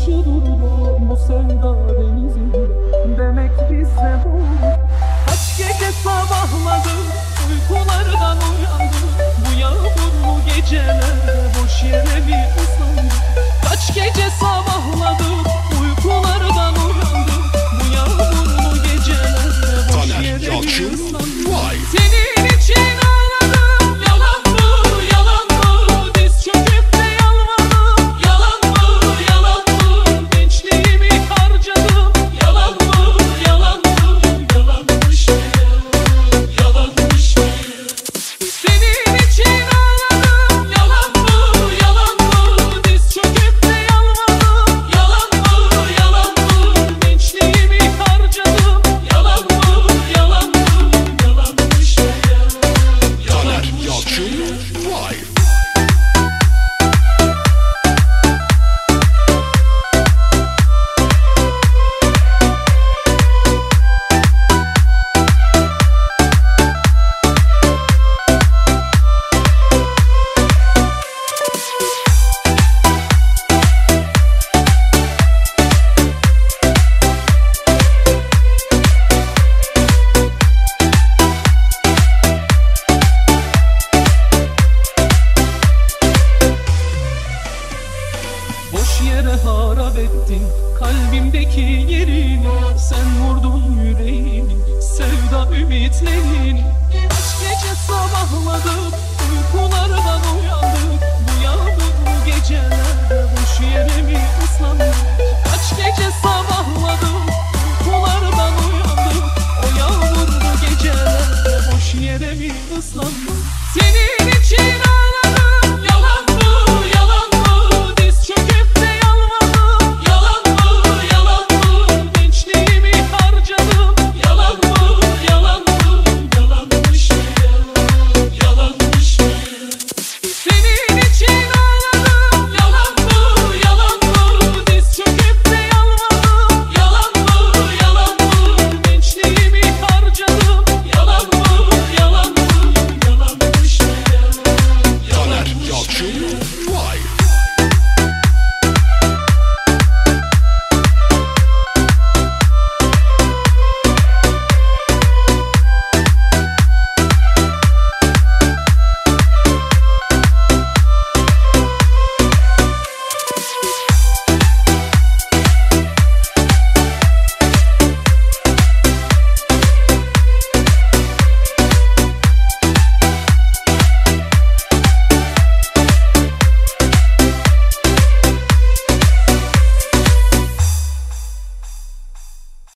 durdum bu sevda denizinde. Demek bizde bu. Kaç gece sabahladım, uykulardan uyandım. Bu yağmurlu gecelerde boş yere bir ıslandım. Kaç gece sabahladım, uykulardan uyandım. Bu yağmurlu gecelerde boş yere bir ıslandım. Senin için ağladım, yalan mı, yalan mı? Diz çöküp de yalvardım, yalan mı, yalan mı? Gençliğimi harcadım, yalan mı, yalan mı? Yalanmış meğer, yalanmış meğer. Senin için ağladım, yalan mı, yalan mı? Diz çöküp de yalvardım, yalan mı, yalan mı? Gençliğimi harcadım, yalan mı, yalan mı? Yalanmış meğer, yalanmış meğer. Boş yere harap ettin kalbimdeki yerini. Sen vurdun yüreğimi, sevda ümitlerini. Kaç gece sabahladım,